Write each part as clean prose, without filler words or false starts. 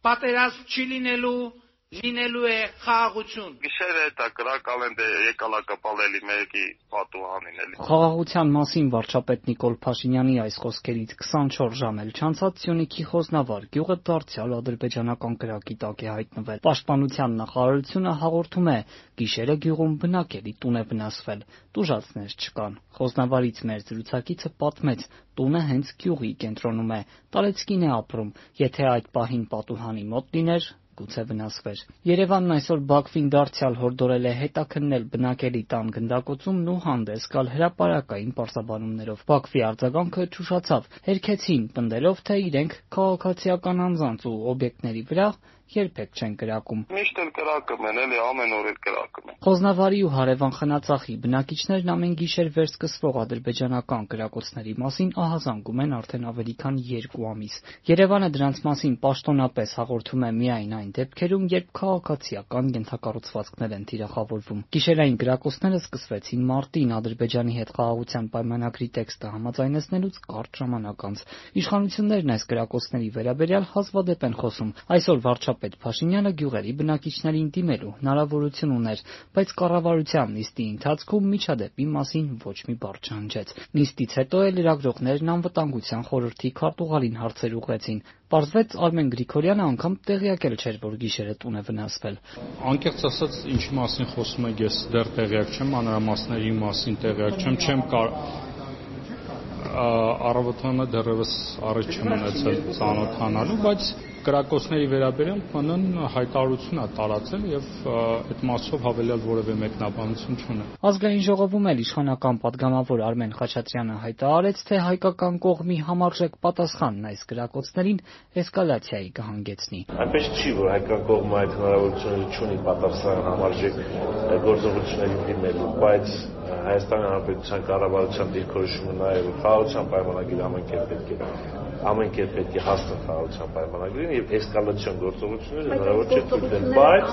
պատերազմ չի լինելու է խաղաղություն։ Գիշերը դա գրակալ են եկալա կպալելի մեկի պատուհանին էլի։ Խաղաղության մասին վարչապետ Նիկոլ Փաշինյանի այս խոսքերից 24 ժամ էլ չանցած Սյունիքի Խոզնավար գյուղը դարձյալ ադրբեջանական կրակի տակ է հայտնվել։ Պաշտպանության նախարարությունը հաղորդում է, գիշերը գյուղում բնակելի տուն է վնասվել, տուժածներ չկան։ Խոզնավարից մեր զրուցակիցը պատմեց, տունը հենց գյուղի կենտրոնում է, տարեցկին է ապրում, եթե այդ պահին պատուհանի մոտ լիներ, գուցե վնասվեր։ Երևանն այսօր Բաքվին դարձյալ հորդորել է հետաքննել բնակելի տան գնդակոծումն ու հանդես գալ հրապարակային պարզաբանումներով։ Բաքվի արձագանքը ճուշացավ, հերքեցին, պնդելով, թե իրենք քաղաքացիական անձանց ու օբյեկտների վրա երբեք չեն կրակում։ Միշտ էլ կրակում են, էլի ամեն օր էլ կրակում են։ Խոզնավարի ու հարևան Խնածախի բնակիչներն ամեն գիշեր վերսկսվող ադրբեջանական կրակոցների մասին ահազանգում են արդեն ավելի քան 2 ամիս։ Երևանը դրանց մասին պաշտոնապես հաղորդում է միայն այն դեպքերում, երբ քաղաքացիական ենթակառուցվածքներ են թիրախավորվում։ Գիշերային կրակոցները սկսվեցին մարտին Ադրբեջանի հետ խաղաղության պայմանագրի տեքստը համաձայնեցնելուց կարճ ժամանակ անց։ Իշխանություններն այս կրակոցների վերաբերյալ հազվադեպ են խոսում։ Այսօր վարչապետ Փաշինյանը գյուղերի բնակիչներին դիմելու հնարավորություն ուներ, բայց կառավարության նիստի ընթացքում միջադեպի մասին ոչ մի բառ չհնչեց։ Նիստից հետո էլ լրագրողներն անվտանգության խորհրդի քարտուղարին հարցեր ուղղեցին։ Պարզվեց Արմեն Գրիգորյանը անգամ տեղյակ էլ չէր, որ գիշերը տուն է վնասվել։ Անկեղծ ասած, ինչի մասին խոսում եք, ես դեռ տեղյակ չեմ, մանրամասների մասին տեղյակ չեմ առավոտվանը դեռևս առիթ չեմ ունեցել ծանոթանալու, բայց կրակոցների վերաբերյալ ՄՆ-ն հայտարարություն է տարածել եւ այդ մասով հավելյալ որևէ մեկնաբանություն չունեմ։ Ազգային ժողովում էլ իշխանական падգամավոր Արմեն Խաչատրյանը հայտարարեց, թե հայկական կողմի համարժեք պատասխանն այս կրակոցներին էսկալացիայի կհանգեցնի։ Այնպես չի, որ հայկական կողմը այդ հնարավորությունը չունի պատասխան համարժեք գործողությունների դիմելու, բայց Հայաստանի Հանրապետության կառավարության դիրքորոշումը նաև խաղաղության պայմանագիրը ամեն կերպ պետք է հասնել խաղաղության պայմանագրին եւ էսկալացիոն գործողությունները հնարավոր չէ թույլ տալ, բայց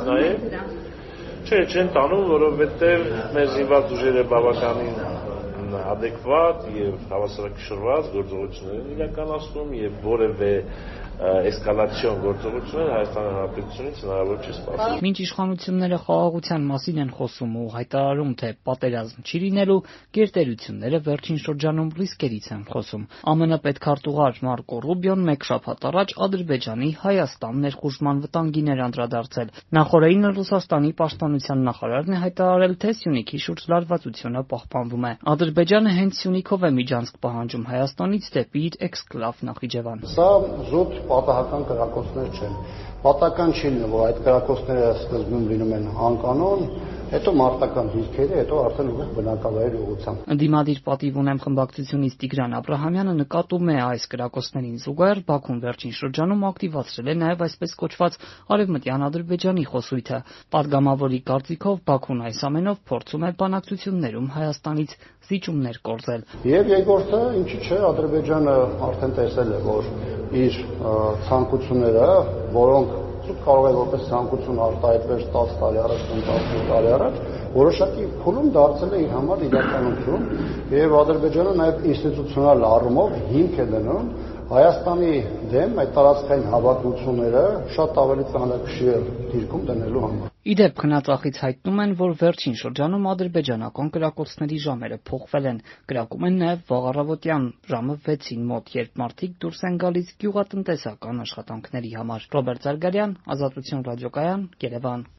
նաև չեն տանում, որովհետեւ մեր զինված ուժերը բավականին adekvat եւ հավասարակշռված գործողություններ են իրականացնում եւ որևէ էսկալացիոն գործողություններ Հայաստանի Հանրապետությունից հնարավոր չի սպասել։ Մինչ իշխանությունները խաղաղության մասին են խոսում ու հայտարարում, թե պատերազմ չի լինելու, գերտերությունները վերջին շրջանում ռիսկերից են խոսում։ ԱՄՆ պետքարտուղար Մարկո Ռուբիոն մեկ շաբաթ առաջ Ադրբեջանի Հայաստան ներխուժման վտանգին էր անդրադարձել։ Նախորդին Ռուսաստանի պաշտպանության նախարարն է հայտարարել, թե Սյունիքի շուրջ լարվածությունը պահպանվում է։ Ադրբեջանը հենց Սյունիքով է միջանցք պահանջում Հայաստանից դեպի իր էքսկլավ Նախիջևան։ Սա զուտ պատահական կրակոցներ չեն։ Պատահական չի լինում, որ այդ կրակոցները սկզբում լինում են անկանոն, հետո մարտական դիրքերի, հետո արդեն ուղիղ բնակավայրի ուղղությամբ։ Ընդդիմադիր պատիվ ունեմ խմբակցությունից Տիգրան Աբրահամյանը նկատում է այս կրակոցներին զուգահեռ Բաքուն վերջին շրջանում ակտիվացրել է նաև այսպես կոչված արևմտյան Ադրբեջանի խոսույթը։ Պատգամավորի կարծիքով Բաքուն այս ամենով փորձում է բանակցություններում Հայաստանից զիջումներ կորզել։ Եվ երկրորդը, ինչի՞ չէ, Ադրբեջանը արդեն տեսել է, որ իր ցանկությունները, որոնք կարող է որպես ցանկություն արտահայտվել 10 տարի առաջ, 15 տարի առաջ, որոշակի փուլում դարձել է իր համար իրականություն, եւ Ադրբեջանը նաև ինստիտուցիոնալ առումով հիմք է դնում Հայաստանի դեմ այդ տարածքային հավակնությունները շատ ավելի ծանրակշիռ դիրքում դնելու համար։ Իդեպ Խնածախից հայտնում են, որ վերջին շրջանում ադրբեջանական կրակոցների ժամերը փոխվել են։ Կրակում են նաև վաղ առավոտյան ժամը 6-ին մոտ, երբ մարդիկ դուրս են գալիս գյուղատնտեսական աշխատանքների համար։ Ռոբերտ Զարգարյան, Ազատություն ռադիոկայան, Երևան։